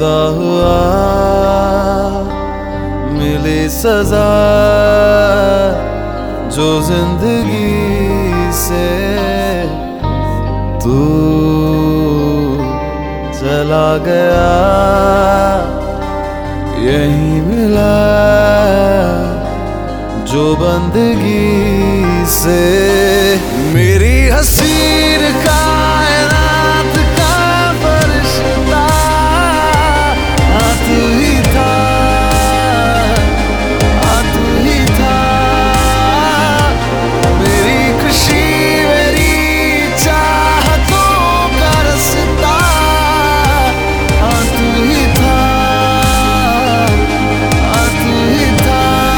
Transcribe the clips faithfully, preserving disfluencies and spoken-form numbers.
जुदा हुआ मिली सजा जो जिंदगी से तू चला गया, यही मिला जो बंदगी से। मेरी हसीन कायनात का फरिश्ता हाँ तू ही था, हाँ तू ही था। मेरी खुशी मेरी चाहतों का रास्ता हाँ तू ही था, हाँ तू ही था।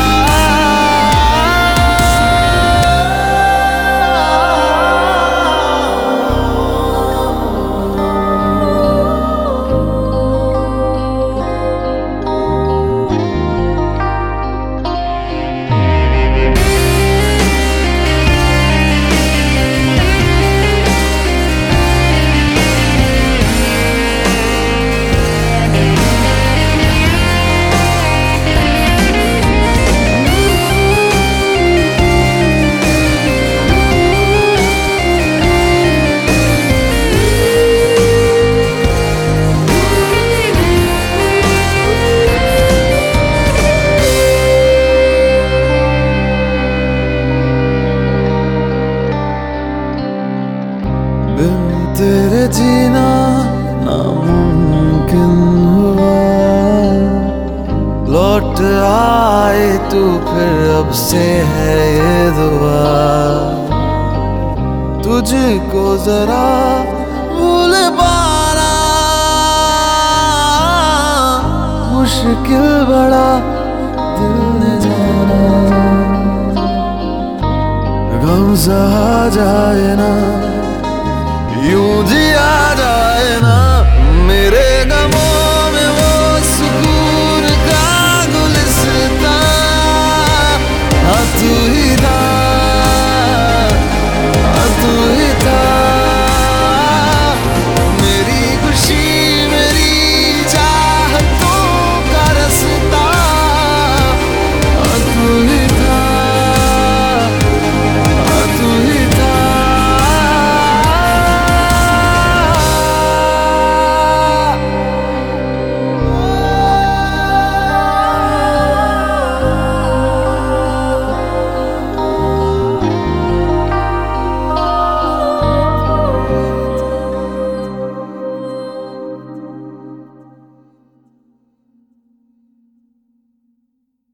बिन तेरे जीना नामुमकिन हुआ, लौट आए तू फिर अब से है ये दुआ। तुझको जरा भूल पाना मुश्किल बड़ा दिल ने जाना, गम सहा जाए ना